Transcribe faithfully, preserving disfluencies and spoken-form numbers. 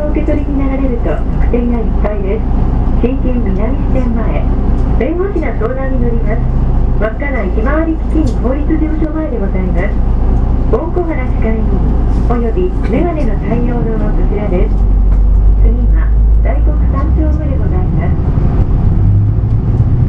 受け取りになられると特典がいっぱいです。新金南支店前、弁護士が相談に乗ります。稚内ひまわり基金法律事務所前でございます。大小原歯科医院およびメガネの対応のこちらです。